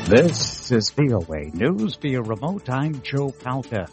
This is VOA News via remote. I'm Joe Palca.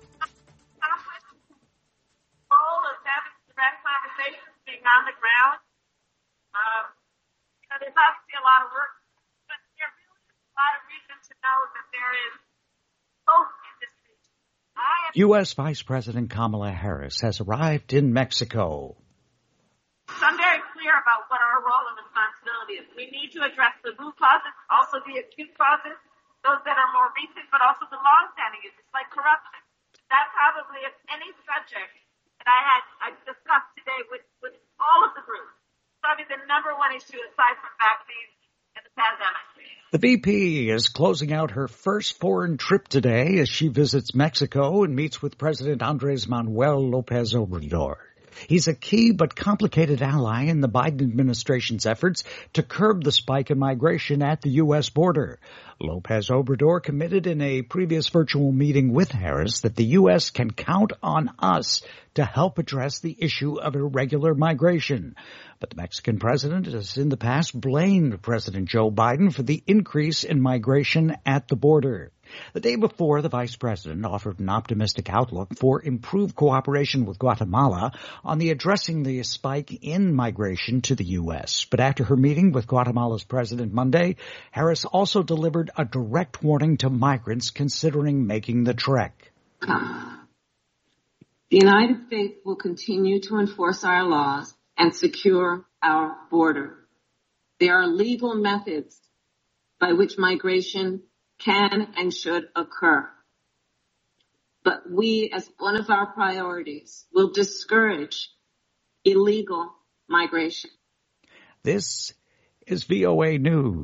Goal of having direct conversations, being on the ground. There's obviously a lot of work, but there really is a lot of reason to know that there is hope in this region. U.S. Vice President Kamala Harris has arrived in Mexico. So I'm very clear about what our role and responsibility is. We need to address the root causes, also the acute causes, those that are more recent, but also the long-standing issues like corruption. That probably, if any subject that I discussed today with all of the groups, probably the number one issue aside from vaccines and the pandemic. The VP is closing out her first foreign trip today as she visits Mexico and meets with President Andres Manuel Lopez Obrador. He's a key but complicated ally in the Biden administration's efforts to curb the spike in migration at the U.S. border. Lopez Obrador committed in a previous virtual meeting with Harris that the U.S. can count on us to help address the issue of irregular migration. But the Mexican president has in the past blamed President Joe Biden for the increase in migration at the border. The day before, the vice president offered an optimistic outlook for improved cooperation with Guatemala on addressing the spike in migration to the U.S. But after her meeting with Guatemala's president Monday, Harris also delivered a direct warning to migrants considering making the trek. The United States will continue to enforce our laws and secure our border. There are legal methods by which migration can and should occur. But we, as one of our priorities, will discourage illegal migration. This is VOA News.